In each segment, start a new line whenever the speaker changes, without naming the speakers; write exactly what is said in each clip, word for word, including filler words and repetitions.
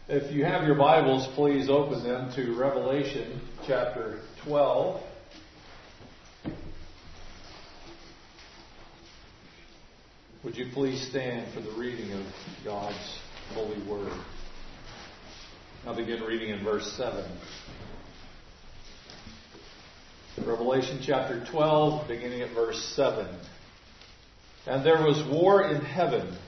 If you have your Bibles, please open them to Revelation chapter twelve. Would you please stand for the reading of God's holy word? I'll begin reading in verse seven. Revelation chapter twelve, beginning at verse seven. And there was war in heaven.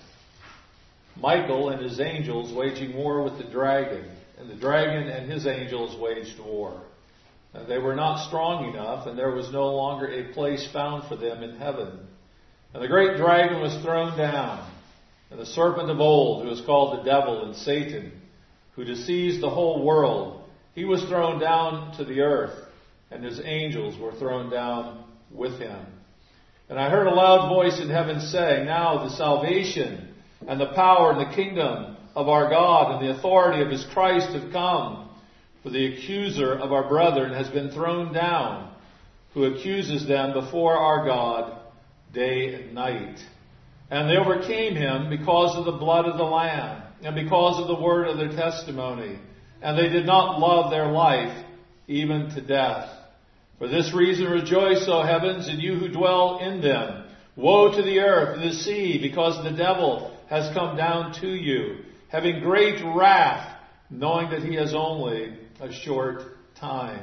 Michael and his angels waging war with the dragon, and the dragon and his angels waged war. And they were not strong enough, and there was no longer a place found for them in heaven. And the great dragon was thrown down, and the serpent of old, who is called the devil and Satan, who deceives the whole world, he was thrown down to the earth, and his angels were thrown down with him. And I heard a loud voice in heaven saying, Now the salvation and the power and the kingdom of our God and the authority of his Christ have come. For the accuser of our brethren has been thrown down, who accuses them before our God day and night. And they overcame him because of the blood of the Lamb and because of the word of their testimony. And they did not love their life even to death. For this reason rejoice, O heavens, and you who dwell in them. Woe to the earth and the sea, because the devil has come down to you, having great wrath, knowing that he has only a short time.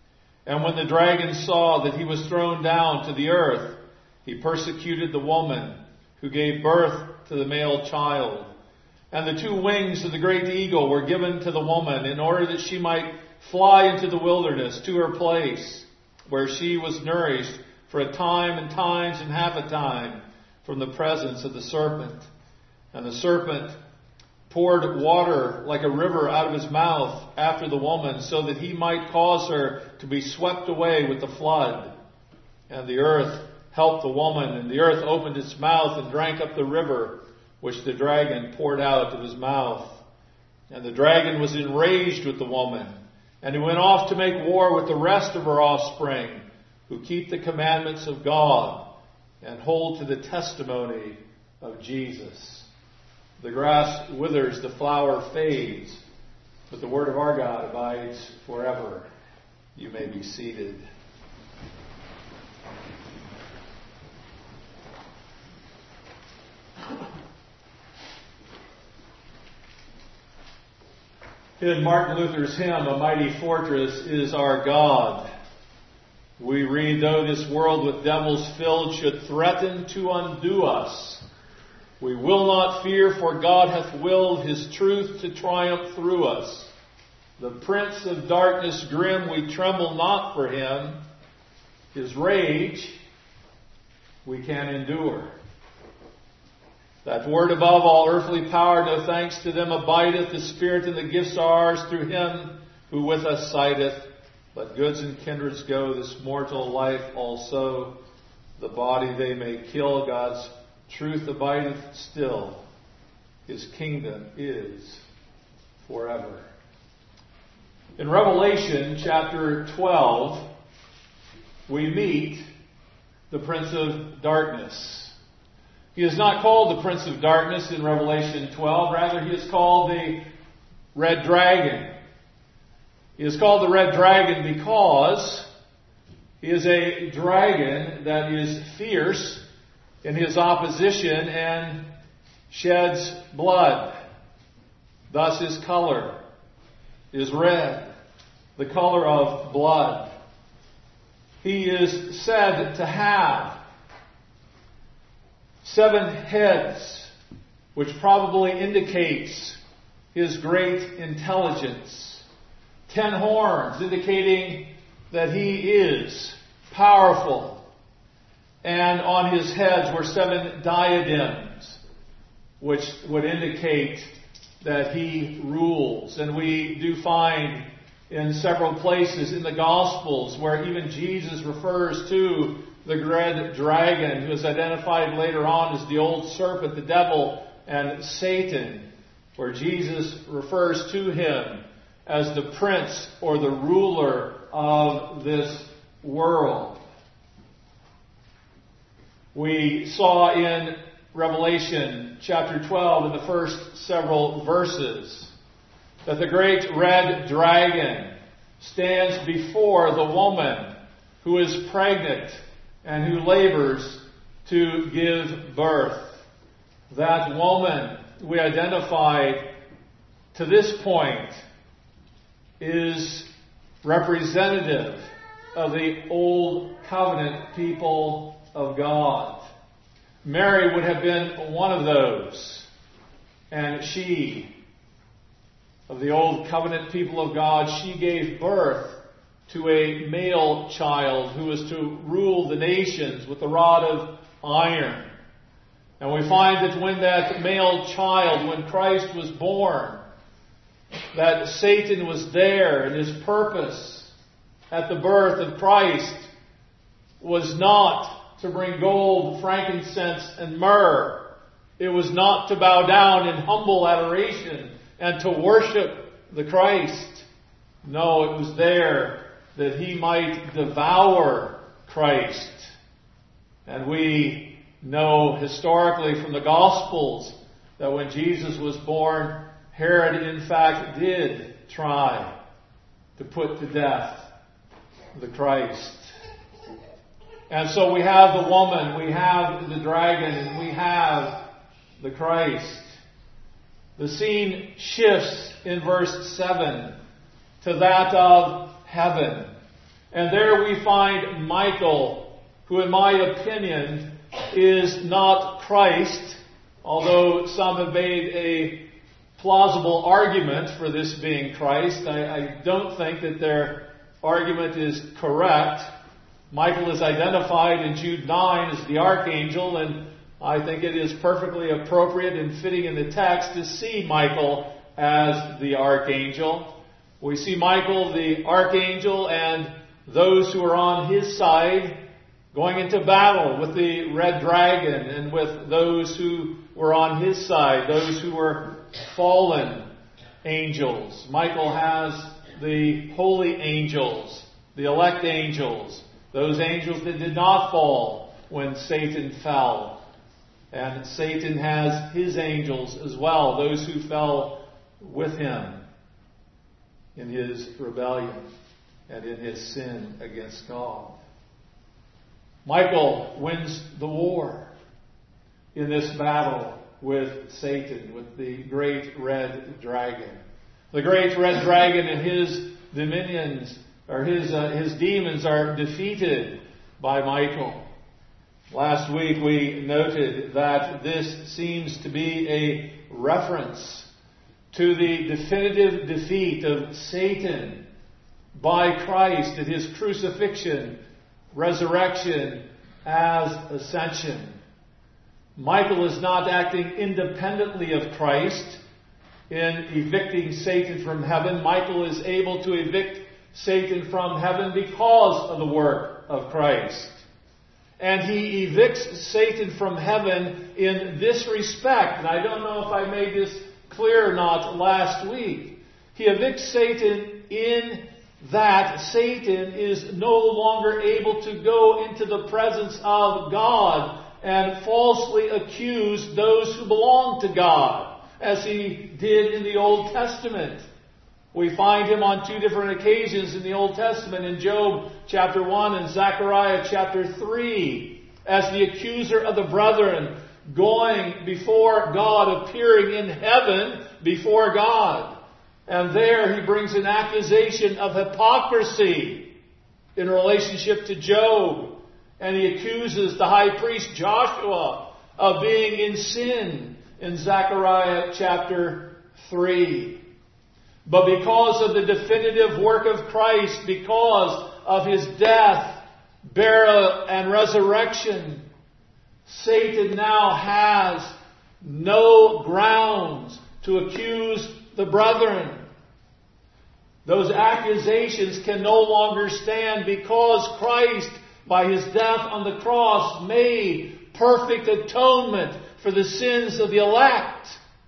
And when the dragon saw that he was thrown down to the earth, he persecuted the woman who gave birth to the male child. And the two wings of the great eagle were given to the woman in order that she might fly into the wilderness to her place, where she was nourished for a time and times and half a time from the presence of the serpent. And the serpent poured water like a river out of his mouth after the woman, so that he might cause her to be swept away with the flood. And the earth helped the woman, and the earth opened its mouth and drank up the river which the dragon poured out of his mouth. And the dragon was enraged with the woman, and he went off to make war with the rest of her offspring, who keep the commandments of God and hold to the testimony of Jesus. The grass withers, the flower fades, but the word of our God abides forever. You may be seated. In Martin Luther's hymn, A Mighty Fortress is Our God, we read, Though this world with devils filled should threaten to undo us, we will not fear, for God hath willed his truth to triumph through us. The prince of darkness grim, we tremble not for him. His rage we can endure. That word above all earthly power, no thanks to them abideth. The Spirit and the gifts are ours through him who with us sideth. Let goods and kindreds go, this mortal life also. The body they may kill, God's truth abideth still. His kingdom is forever. In Revelation chapter twelve, we meet the Prince of Darkness. He is not called the Prince of Darkness in Revelation twelve. Rather, he is called the Red Dragon. He is called the Red Dragon because he is a dragon that is fierce in his opposition and sheds blood. Thus his color is red, the color of blood. He is said to have seven heads, which probably indicates his great intelligence. Ten horns, indicating that he is powerful. And on his heads were seven diadems, which would indicate that he rules. And we do find in several places in the Gospels where even Jesus refers to the red dragon, who is identified later on as the old serpent, the devil, and Satan, where Jesus refers to him as the prince or the ruler of this world. We saw in Revelation chapter twelve in the first several verses that the great red dragon stands before the woman who is pregnant and who labors to give birth. That woman we identify to this point is representative of the Old Covenant people of God. Mary would have been one of those. And she, of the Old Covenant people of God, she gave birth to a male child who was to rule the nations with a rod of iron. And we find that when that male child, when Christ was born, that Satan was there, and his purpose at the birth of Christ was not to bring gold, frankincense, and myrrh. It was not to bow down in humble adoration and to worship the Christ. No, it was there that he might devour Christ. And we know historically from the Gospels that when Jesus was born, Herod in fact did try to put to death the Christ. And so we have the woman, we have the dragon, and we have the Christ. The scene shifts in verse seven to that of heaven. And there we find Michael, who in my opinion is not Christ, although some have made a plausible argument for this being Christ. I, I don't think that their argument is correct. Michael is identified in Jude nine as the archangel, and I think it is perfectly appropriate and fitting in the text to see Michael as the archangel. We see Michael the archangel and those who are on his side going into battle with the red dragon and with those who were on his side, those who were fallen angels. Michael has the holy angels, the elect angels, those angels that did not fall when Satan fell. And Satan has his angels as well, those who fell with him in his rebellion and in his sin against God. Michael wins the war in this battle with Satan, with the great red dragon. The great red dragon and his dominions, or his uh, his demons, are defeated by Michael. Last week we noted that this seems to be a reference to the definitive defeat of Satan by Christ at his crucifixion, resurrection, as ascension. Michael is not acting independently of Christ in evicting Satan from heaven. Michael is able to evict Satan from heaven because of the work of Christ. And he evicts Satan from heaven in this respect. And I don't know if I made this clear or not last week. He evicts Satan in that Satan is no longer able to go into the presence of God and falsely accuse those who belong to God, as he did in the Old Testament. We find him on two different occasions in the Old Testament, in Job chapter one and Zechariah chapter three, as the accuser of the brethren, going before God, appearing in heaven before God. And there he brings an accusation of hypocrisy in relationship to Job. And he accuses the high priest Joshua of being in sin in Zechariah chapter three. But because of the definitive work of Christ, because of his death, burial, and resurrection, Satan now has no grounds to accuse the brethren. Those accusations can no longer stand because Christ, by his death on the cross, made perfect atonement for the sins of the elect,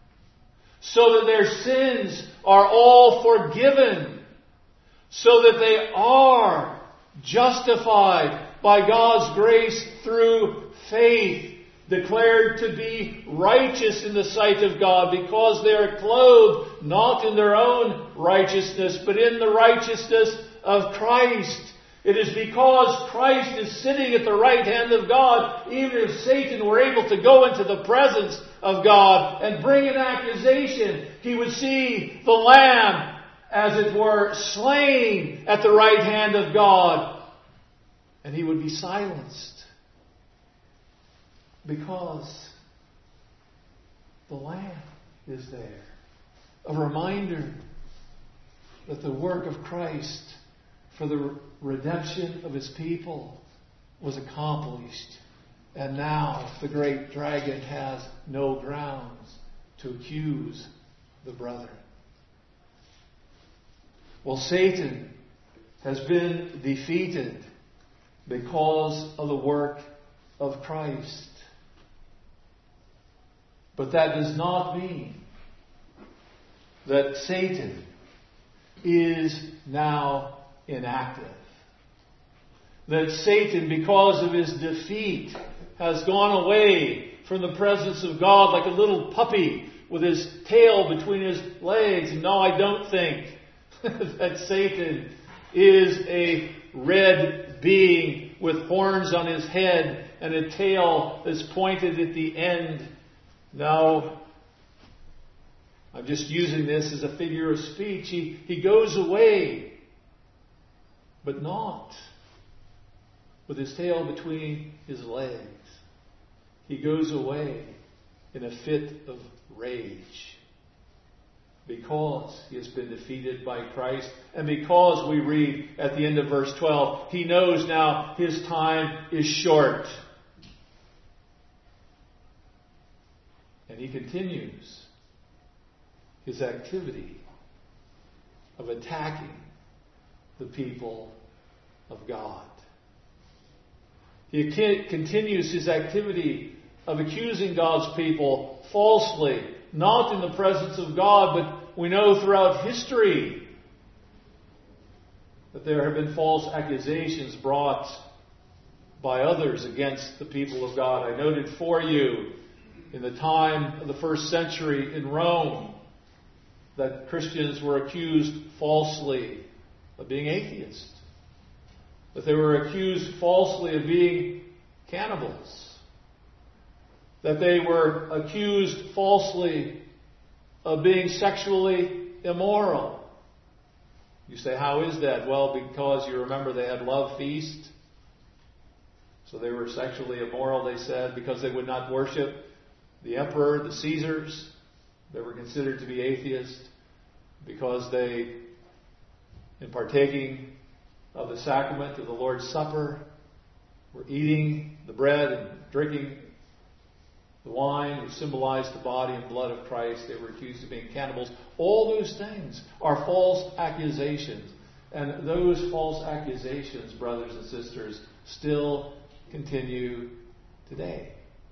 so that their sins are all forgiven, so that they are justified by God's grace through faith declared to be righteous in the sight of God, because they are clothed not in their own righteousness, but in the righteousness of Christ. It is because Christ is sitting at the right hand of God, even if Satan were able to go into the presence of God and bring an accusation, he would see the Lamb, as it were, slain at the right hand of God, and he would be silenced. Because the Lamb is there. A reminder that the work of Christ for the redemption of His people was accomplished. And now the great dragon has no grounds to accuse the brethren. Well, Satan has been defeated because of the work of Christ. But that does not mean that Satan is now inactive. That Satan, because of his defeat, has gone away from the presence of God like a little puppy with his tail between his legs. No, I don't think that Satan is a red being with horns on his head and a tail that's pointed at the end. No, I'm just using this as a figure of speech. He, he goes away, but not with his tail between his legs. He goes away in a fit of rage because he has been defeated by Christ, and because we read at the end of verse twelve, he knows now his time is short. And he continues his activity of attacking the people of God. He continues his activity of accusing God's people falsely, not in the presence of God, but we know throughout history that there have been false accusations brought by others against the people of God. I noted for you in the time of the first century in Rome that Christians were accused falsely of being atheists. That they were accused falsely of being cannibals. That they were accused falsely of being sexually immoral. You say, how is that? Well, because you remember they had love feast. So they were sexually immoral, they said, because they would not worship the emperor, the Caesars. They were considered to be atheists because they, in partaking of the sacrament of the Lord's Supper, were eating the bread and drinking the wine, which symbolized the body and blood of Christ. They were accused of being cannibals. All those things are false accusations. And those false accusations, brothers and sisters, still continue today.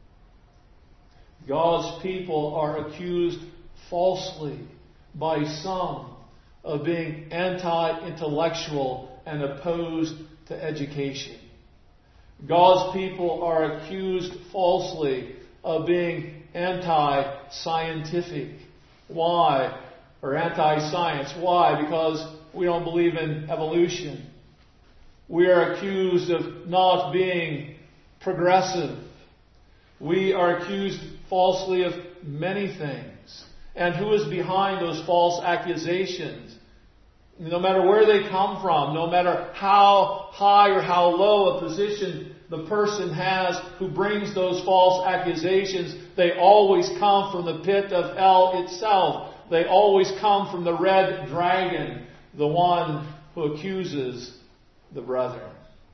God's people are accused falsely by some of being anti-intellectual and opposed to education. God's people are accused falsely of being anti-scientific. Why? Or anti-science. Why? Because we don't believe in evolution. We are accused of not being progressive. We are accused falsely of many things. And who is behind those false accusations? No matter where they come from, no matter how high or how low a position the person has who brings those false accusations, they always come from the pit of hell itself. They always come from the red dragon, the one who accuses the brethren.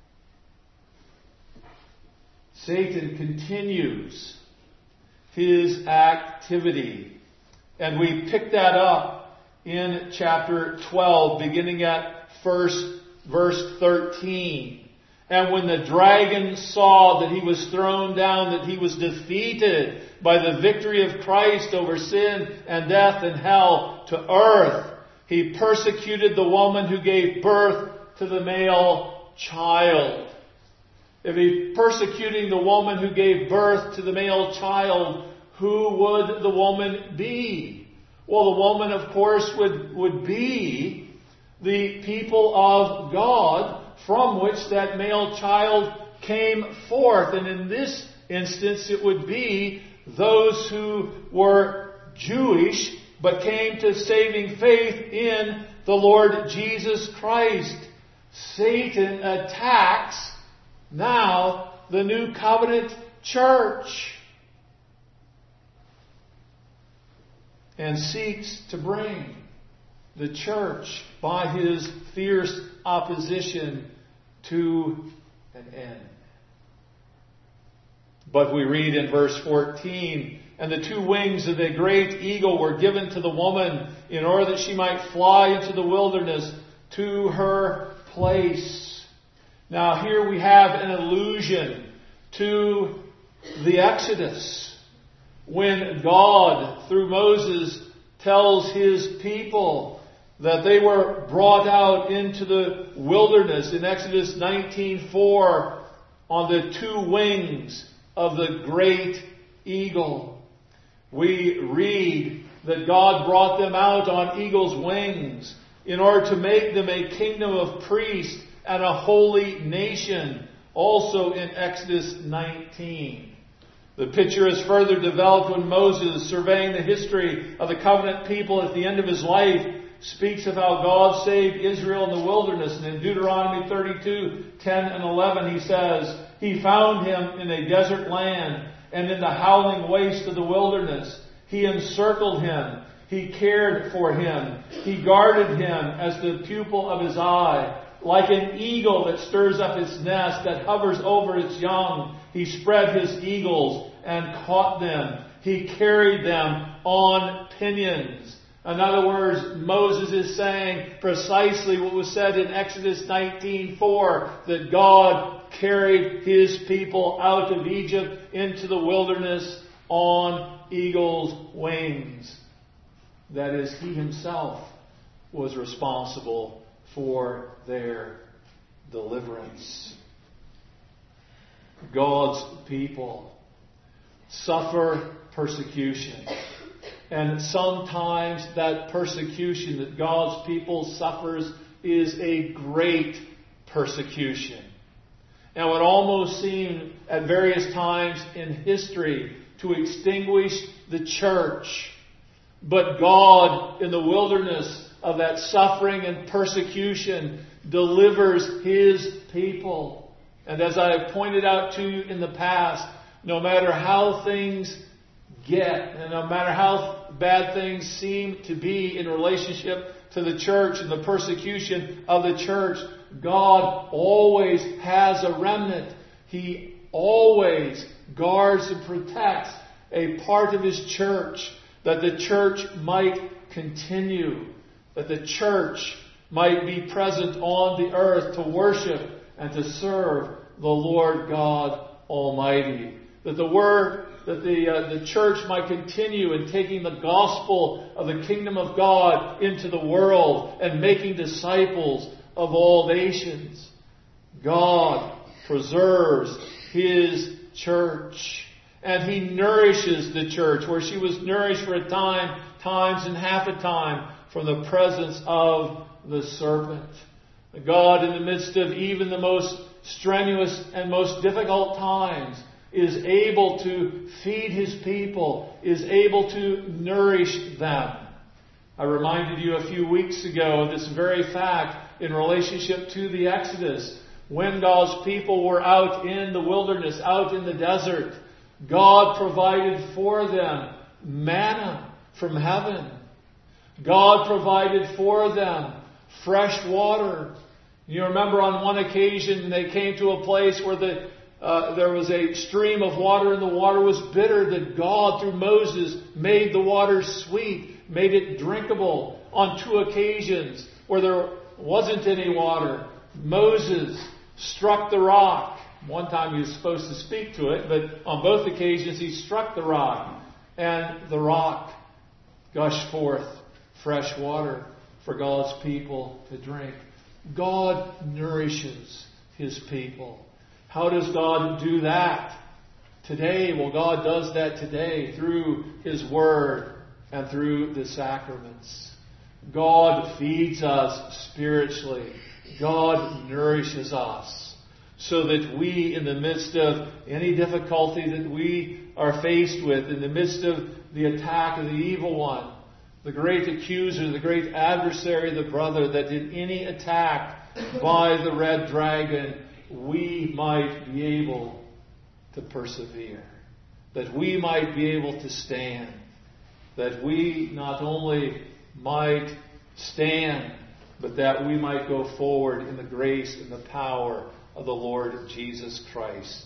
Satan continues his activity. And we pick that up in chapter twelve, beginning at first verse thirteen. And when the dragon saw that he was thrown down, that he was defeated by the victory of Christ over sin and death and hell to earth, he persecuted the woman who gave birth to the male child. If He's persecuting the woman who gave birth to the male child, who would the woman be? Well, the woman, of course, would, would be the people of God from which that male child came forth. And in this instance, it would be those who were Jewish but came to saving faith in the Lord Jesus Christ. Satan attacks now the New Covenant church and seeks to bring the church by his fierce opposition to an end. But we read in verse fourteen, and the two wings of the great eagle were given to the woman in order that she might fly into the wilderness to her place. Now here we have an allusion to the Exodus, when God, through Moses, tells His people that they were brought out into the wilderness in Exodus nineteen four on the two wings of the great eagle. We read that God brought them out on eagle's wings in order to make them a kingdom of priests and a holy nation, also in Exodus nineteen. The picture is further developed when Moses, surveying the history of the covenant people at the end of his life, speaks of how God saved Israel in the wilderness. And in Deuteronomy thirty-two, ten and eleven, he says, He found him in a desert land and in the howling waste of the wilderness. He encircled him. He cared for him. He guarded him as the pupil of his eye. Like an eagle that stirs up its nest, that hovers over its young, he spread his eagles and caught them. He carried them on pinions. In other words, Moses is saying precisely what was said in Exodus nineteen four, that God carried His people out of Egypt into the wilderness on eagle's wings. That is, He Himself was responsible for their deliverance. God's people suffer persecution. And sometimes that persecution that God's people suffers is a great persecution. Now it almost seemed at various times in history to extinguish the church. But God, in the wilderness of that suffering and persecution, delivers His people. And as I have pointed out to you in the past, no matter how things get, and no matter how bad things seem to be in relationship to the church and the persecution of the church, God always has a remnant. He always guards and protects a part of His church, that the church might continue, that the church might be present on the earth to worship and to serve the Lord God Almighty. That the word, that the uh, the church might continue in taking the gospel of the kingdom of God into the world and making disciples of all nations. God preserves His church. And He nourishes the church, where she was nourished for a time, times and half a time, from the presence of the serpent. God, in the midst of even the most strenuous and most difficult times, is able to feed His people, is able to nourish them. I reminded you a few weeks ago of this very fact in relationship to the Exodus. When God's people were out in the wilderness, out in the desert, God provided for them manna from heaven. God provided for them fresh water. You remember on one occasion they came to a place where the Uh, there was a stream of water and the water was bitter, that God, through Moses, made the water sweet, made it drinkable. On two occasions where there wasn't any water, Moses struck the rock. One time he was supposed to speak to it, but on both occasions he struck the rock. And the rock gushed forth fresh water for God's people to drink. God nourishes His people. How does God do that today? Well, God does that today through His Word and through the sacraments. God feeds us spiritually. God nourishes us so that we, in the midst of any difficulty that we are faced with, in the midst of the attack of the evil one, the great accuser, the great adversary, the brother that did any attack by the red dragon, we might be able to persevere. That we might be able to stand. That we not only might stand, but that we might go forward in the grace and the power of the Lord Jesus Christ.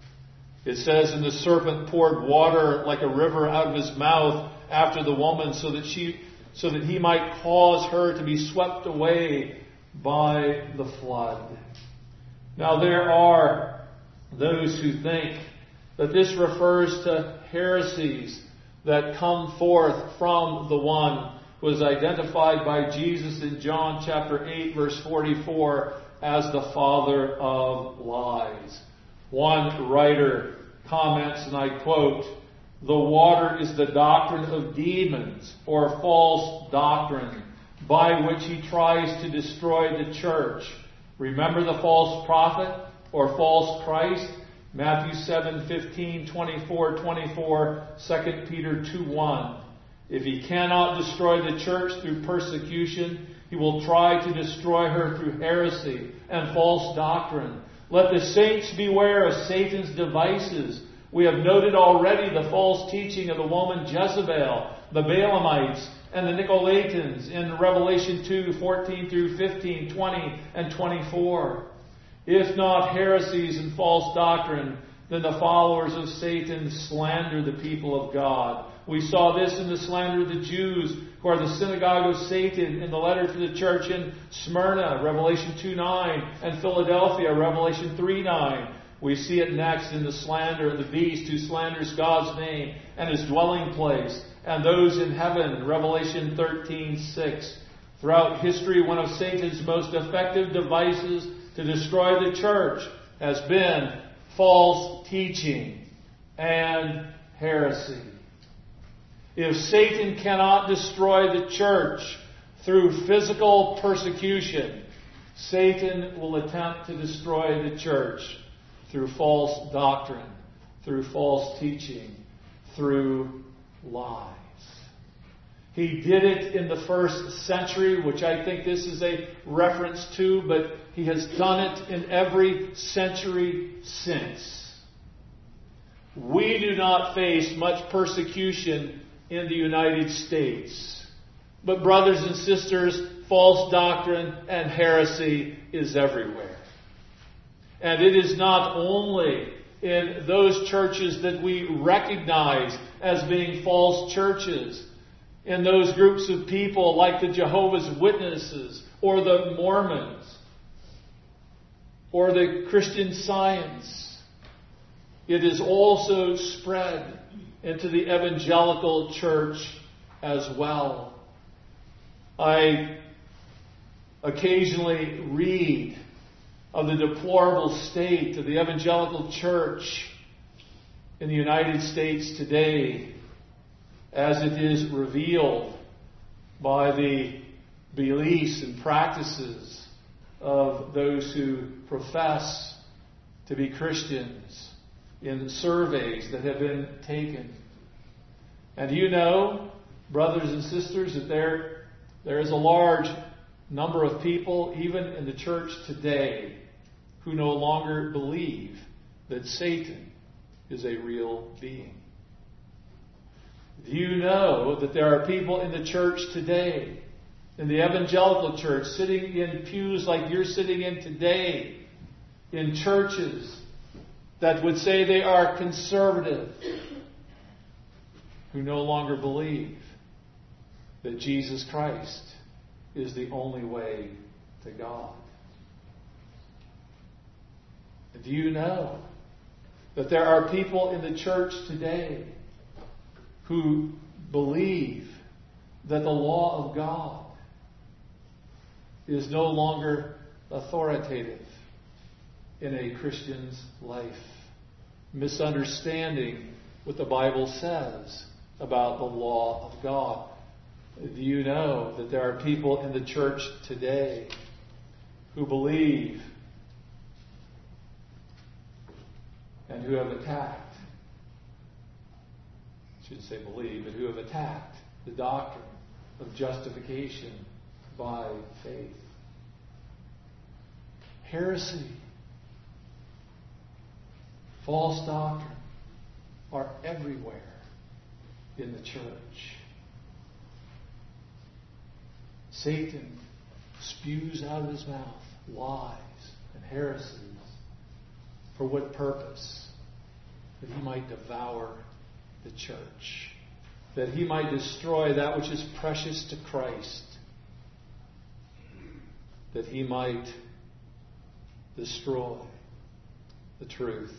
It says, and the serpent poured water like a river out of his mouth after the woman, so that she, so that he might cause her to be swept away by the flood. Now there are those who think that this refers to heresies that come forth from the one who is identified by Jesus in John chapter eight verse forty-four as the father of lies. One writer comments, and I quote, "The water is the doctrine of demons or false doctrine by which he tries to destroy the church. Remember the false prophet or false Christ? Matthew seven fifteen, twenty-four, twenty-four, Second Peter two one. If he cannot destroy the church through persecution, he will try to destroy her through heresy and false doctrine. Let the saints beware of Satan's devices. We have noted already the false teaching of the woman Jezebel, the Balaamites, and the Nicolaitans in Revelation two, fourteen through fifteen, twenty, and twenty-four. If not heresies and false doctrine, then the followers of Satan slander the people of God. We saw this in the slander of the Jews, who are the synagogue of Satan, in the letter to the church in Smyrna, Revelation two nine, and Philadelphia, Revelation three nine. We see it next in the slander of the beast who slanders God's name and His dwelling place, and those in heaven, Revelation thirteen six. Throughout history, one of Satan's most effective devices to destroy the church has been false teaching and heresy. If Satan cannot destroy the church through physical persecution, Satan will attempt to destroy the church through false doctrine, through false teaching, through lies. He did it in the first century, which I think this is a reference to, but he has done it in every century since. We do not face much persecution in the United States. But brothers and sisters, false doctrine and heresy is everywhere. And it is not only in those churches that we recognize as being false churches, in those groups of people like the Jehovah's Witnesses or the Mormons or the Christian Science. It is also spread into the evangelical church as well. I occasionally read of the deplorable state of the evangelical church in the United States today, as it is revealed by the beliefs and practices of those who profess to be Christians in surveys that have been taken. And you know, brothers and sisters, that there, there is a large number of people, even in the church today, who no longer believe that Satan is a real being. Do you know that there are people in the church today, in the evangelical church, sitting in pews like you're sitting in today, in churches that would say they are conservative, who no longer believe that Jesus Christ is the only way to God? Do you know that there are people in the church today who believe that the law of God is no longer authoritative in a Christian's life, misunderstanding what the Bible says about the law of God. Do you know that there are people in the church today who believe and who have attacked, I shouldn't say believe, but who have attacked the doctrine of justification by faith? Heresy, false doctrine are everywhere in the church. Satan spews out of his mouth lies and heresies. For what purpose? That he might devour the church. That he might destroy that which is precious to Christ. That he might destroy the truth.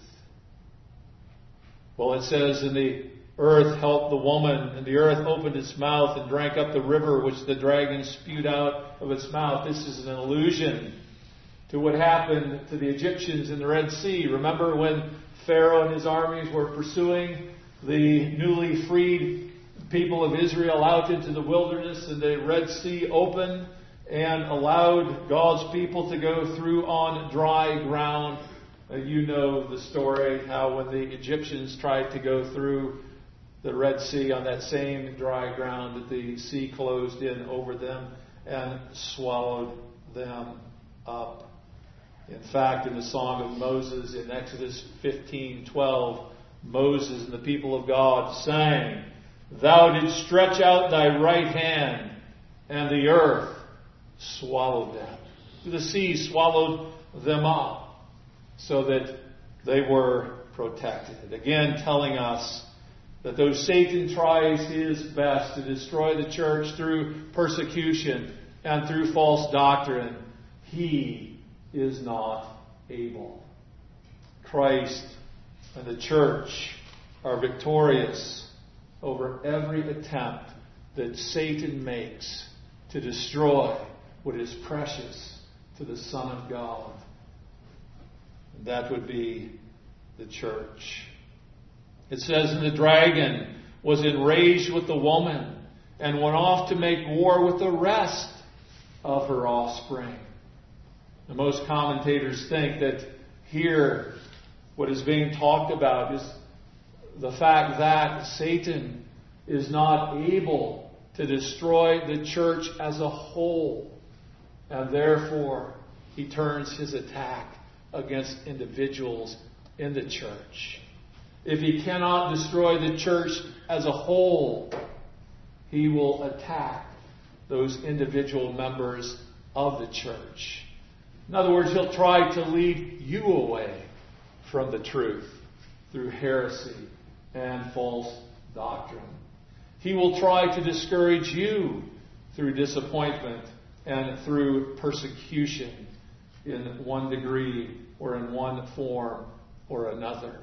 Well, it says, in the earth helped the woman, and the earth opened its mouth and drank up the river which the dragon spewed out of its mouth. This is an allusion to what happened to the Egyptians in the Red Sea. Remember when Pharaoh and his armies were pursuing the newly freed people of Israel out into the wilderness, and the Red Sea opened and allowed God's people to go through on dry ground. Uh, you know the story, how when the Egyptians tried to go through the Red Sea on that same dry ground, that the sea closed in over them and swallowed them up. In fact, in the Song of Moses in Exodus fifteen twelve, Moses and the people of God sang, "Thou didst stretch out thy right hand, and the earth swallowed them." The sea swallowed them up so that they were protected. Again, telling us that though Satan tries his best to destroy the church through persecution and through false doctrine, he is not able. Christ and the church are victorious over every attempt that Satan makes to destroy what is precious to the Son of God. And that would be the church. It says, "And the dragon was enraged with the woman and went off to make war with the rest of her offspring." And most commentators think that here what is being talked about is the fact that Satan is not able to destroy the church as a whole, and therefore he turns his attack against individuals in the church. If he cannot destroy the church as a whole, he will attack those individual members of the church. In other words, he'll try to lead you away from the truth through heresy and false doctrine. He will try to discourage you through disappointment and through persecution in one degree or in one form or another.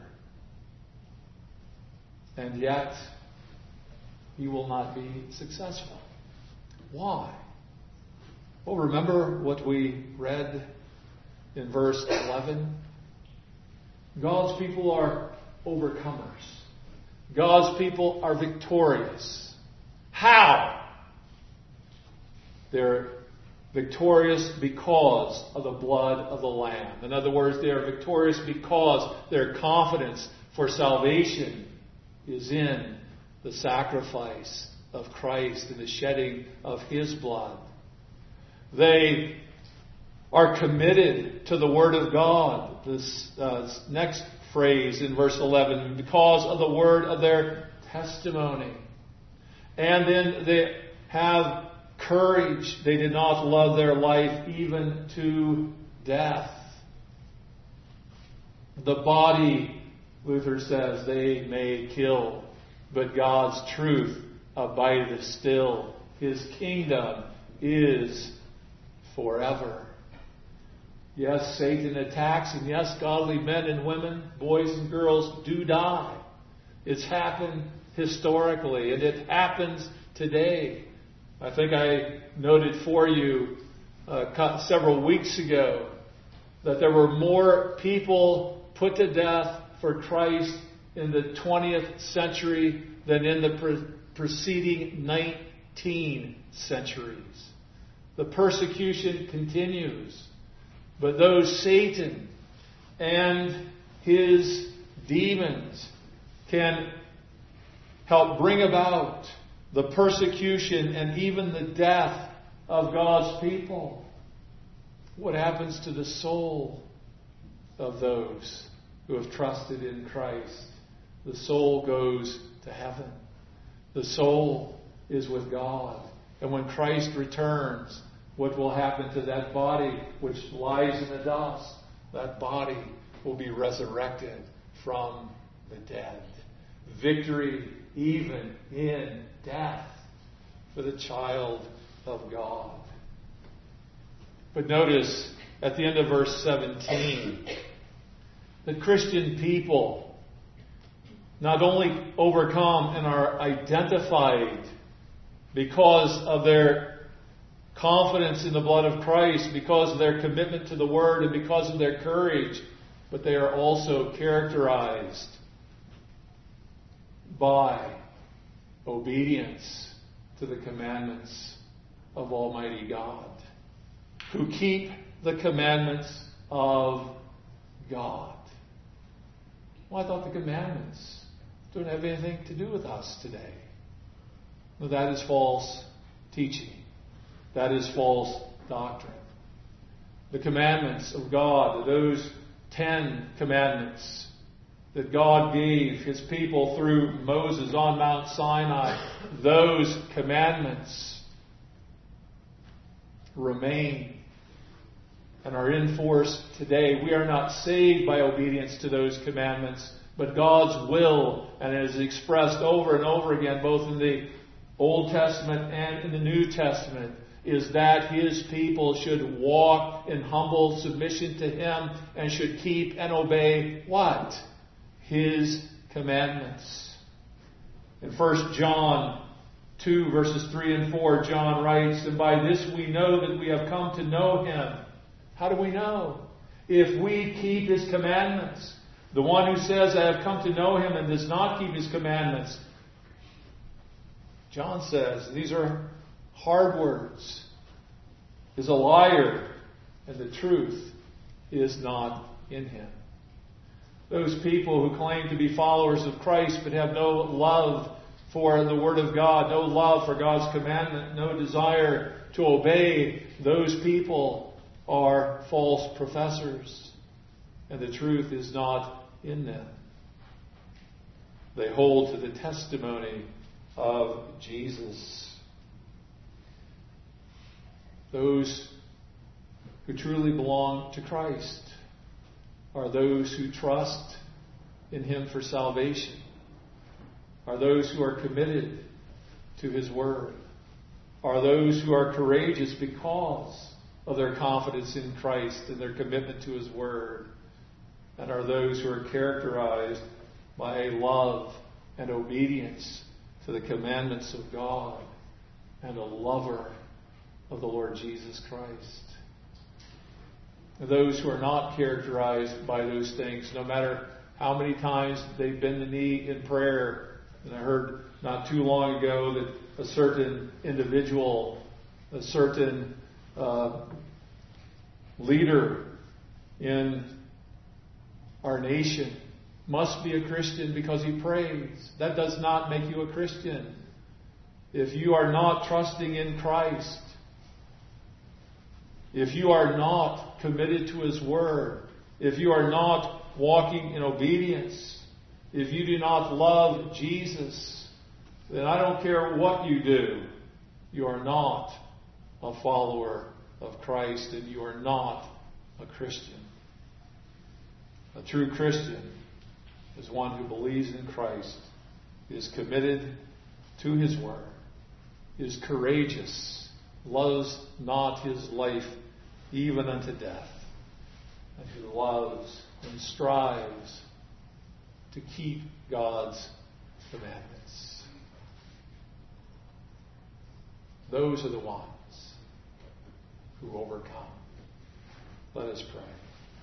And yet, he will not be successful. Why? Well, remember what we read in verse eleven? God's people are overcomers. God's people are victorious. How? They're victorious because of the blood of the Lamb. In other words, they are victorious because their confidence for salvation is in the sacrifice of Christ and the shedding of His blood. They are committed to the Word of God. This uh, next phrase in verse eleven, because of the word of their testimony. And then they have courage. They did not love their life even to death. The body, Luther says, they may kill, but God's truth abideth still. His kingdom is forever. Yes, Satan attacks, and yes, godly men and women, boys and girls do die. It's happened historically, and it happens today. I think I noted for you uh, several weeks ago that there were more people put to death for Christ in the twentieth century than in the pre- preceding nineteen centuries. The persecution continues. But though Satan and his demons can help bring about the persecution and even the death of God's people, what happens to the soul of those who have trusted in Christ? The soul goes to heaven. The soul is with God. And when Christ returns, what will happen to that body which lies in the dust? That body will be resurrected from the dead. Victory even in death for the child of God. But notice at the end of verse seventeen, the Christian people not only overcome and are identified because of their confidence in the blood of Christ, because of their commitment to the Word, and because of their courage, but they are also characterized by obedience to the commandments of Almighty God, who keep the commandments of God. Well, I thought the commandments don't have anything to do with us today. No, that is false teaching. That is false doctrine. The commandments of God, those ten commandments that God gave His people through Moses on Mount Sinai, those commandments remain and are in force today. We are not saved by obedience to those commandments, but God's will, and it is expressed over and over again, both in the Old Testament and in the New Testament, is that His people should walk in humble submission to Him and should keep and obey what? His commandments. In First John two, verses three and four, John writes, "And by this we know that we have come to know Him." How do we know? If we keep His commandments. The one who says, "I have come to know Him," and does not keep His commandments, John says, these are hard words, is a liar, and the truth is not in him. Those people who claim to be followers of Christ but have no love for the Word of God, no love for God's commandment, no desire to obey, those people are false professors, and the truth is not in them. They hold to the testimony of Jesus. Those who truly belong to Christ are those who trust in Him for salvation, are those who are committed to His Word, are those who are courageous because of their confidence in Christ and their commitment to His Word, and are those who are characterized by a love and obedience to the commandments of God and a lover of the Lord Jesus Christ. And those who are not characterized by those things, no matter how many times they bend the knee in prayer. And I heard not too long ago that a certain individual, a certain uh, leader in our nation must be a Christian because he prays. That does not make you a Christian. If you are not trusting in Christ, if you are not committed to His Word, if you are not walking in obedience, if you do not love Jesus, then I don't care what you do, you are not a follower of Christ, and you are not a Christian. A true Christian is one who believes in Christ, is committed to His Word, is courageous, loves not his life even unto death, and who loves and strives to keep God's commandments. Those are the ones who overcome. Let us pray.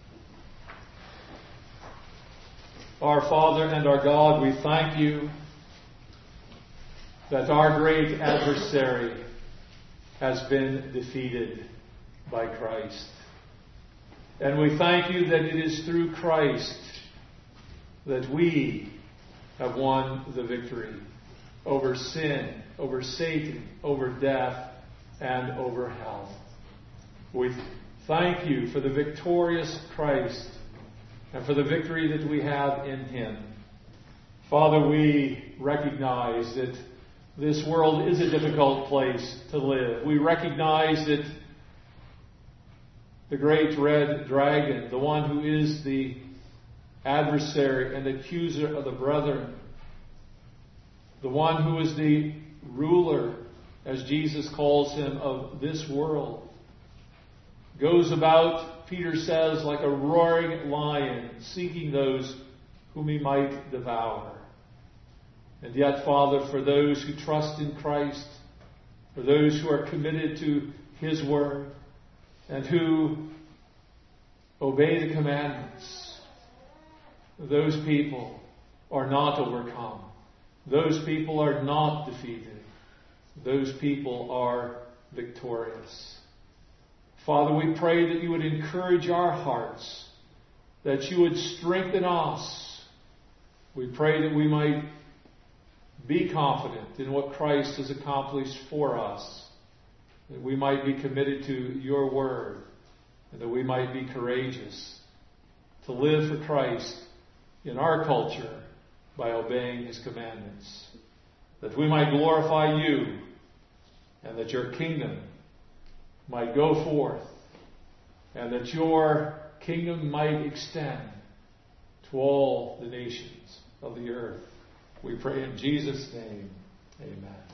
Our Father and our God, we thank you that our great adversary has been defeated by Christ. And we thank you that it is through Christ that we have won the victory over sin, over Satan, over death, and over hell. We thank you for the victorious Christ and for the victory that we have in Him. Father, we recognize that this world is a difficult place to live. We recognize that the great red dragon, the one who is the adversary and accuser of the brethren, the one who is the ruler, as Jesus calls him, of this world, goes about, Peter says, like a roaring lion, seeking those whom he might devour. And yet, Father, for those who trust in Christ, for those who are committed to His Word, and who obey the commandments, those people are not overcome. Those people are not defeated. Those people are victorious. Father, we pray that you would encourage our hearts, that you would strengthen us. We pray that we might be confident in what Christ has accomplished for us, that we might be committed to your word, and that we might be courageous to live for Christ in our culture by obeying His commandments, that we might glorify you, and that your kingdom might go forth, and that your kingdom might extend to all the nations of the earth. We pray in Jesus' name. Amen.